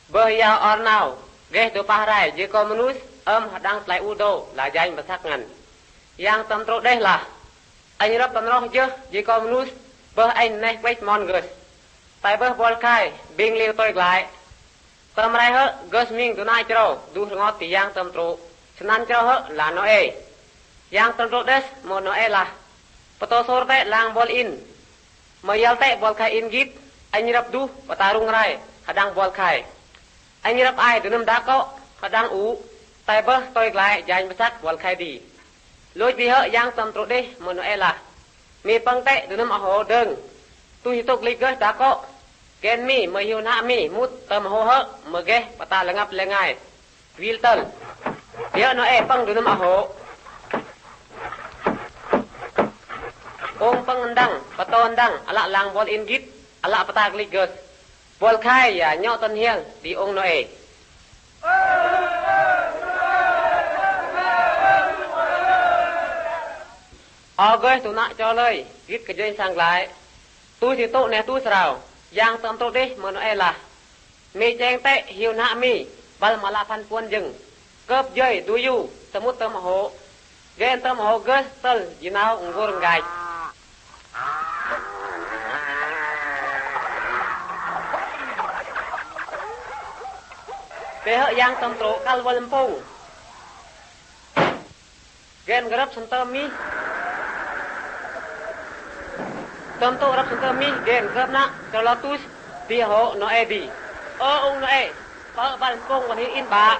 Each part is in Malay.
Berya ornau, geh tu pahrai, jika manus hadang selai udo, lah jain bersakangan. Yang tentro deh lah, anh rap penroh je, jika manus anh neh wait mongus. Tai bol kai, bing liu toi glai. Tamrai he, gus ming tu nai jero, du ngot ti yang tentro, senan jero he, lah noe. Yang tentro des, mo noe lah. Peto sorte lang bol in. Mayal te bol kai in git, anh rap du, patarung rai, hadang bol kai. Anh rap ai tu nam dako, hadang u, tai toi glai, jain besak bol kai di. Lôi vì họ yang tentro deh, mo noe lah. Mi pang te tu nam aho deng. Tu hitok ligas dako. Ken mi hiu na mi mut tam ho ho mege pata lengap lengai wiltel dia no pang dunam aho ong pangandang patondang ala lang bol ingit ala pata ligas bol khai ya nyo ton hiel di ong no August tu nak cho lời git cái dây sang lại tu thì tụ nè tu sao yang tentro deh mo noe lah. Mi cheng te hiu na mi bal mala pan puan jeng. Kep joi du yu semut tem ho. Gen tem ho ges tel jinau nggur ngai. Pe yang tentro kal wal empung. Gen garap senter mi. Tentro rap senter mi gen garap nak kalau tus dia ho noe di. Ung noe. Pa ban pung wan hi in ba.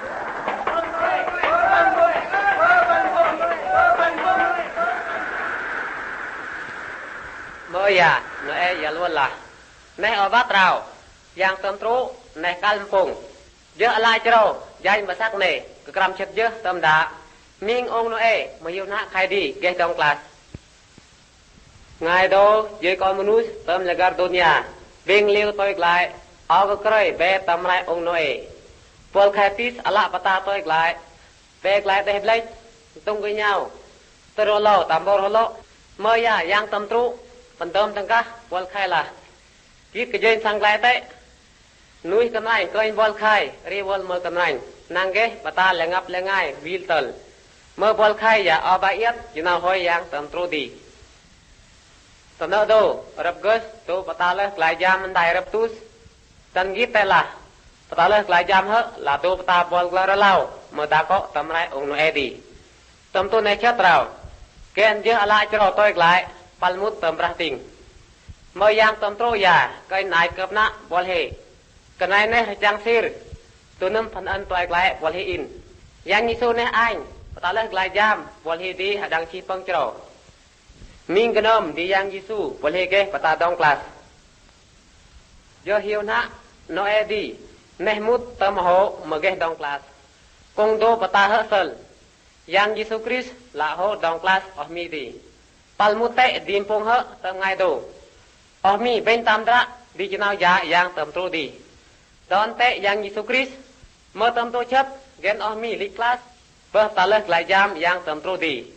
Mo ya noe ya luôn lah. Neh obat rau yang tentro neh kalpung. Je alai jero jain basak ne kekram chet je tam da. Ming ong noe mo hiu na khai di ge trong kelas. Ngày đó dưới con manus tâm lagar dunia bing liu toi glai au kroi be tam lai ong noe pol khatis ala pata toi glai be glai te blai tung với nhau tero lo tam bor lo mơ ya yang tam tru pan tom tang ka pol khai la kit ke join sang glai te nui kam nai koin bol khai ri bol mơ kam nai nang ge pata lengap lengai wil tel mơ bol khai ya abaiat jinau hoi yang tam tru di Tanda do, rap gus, tu patalah kelai jam mendai rap tus, dan kita lah, patalah kelai jam he, lah tu pata bol kelar lau, medako tamrai ung no edi. Tam tu nechat rau, ken je ala cero toy kelai, palmut tam rahting. Mo yang tam tro ya, kai nai kep na bol he, kenai neh jang sir, tu nem pan an toy kelai bol he in. Yang nisu neh ain, patalah kelai jam, bol he di hadang chi pang cero. Ming genom di yang Yesu boleh ke pata dong kelas. Jo hiu na no edi nehmut tam ho megeh dong kelas. Kong do pata hesel. Yang Yesu Kris la ho dong kelas of mi di. Palmute dimpong he tam ngai do. Of mi ben tam dra di jinau ya yang tam tru di. Don te yang Yesu Kris mo tam tu chap gen of mi li kelas. Bah taleh kelai jam yang tam tru di.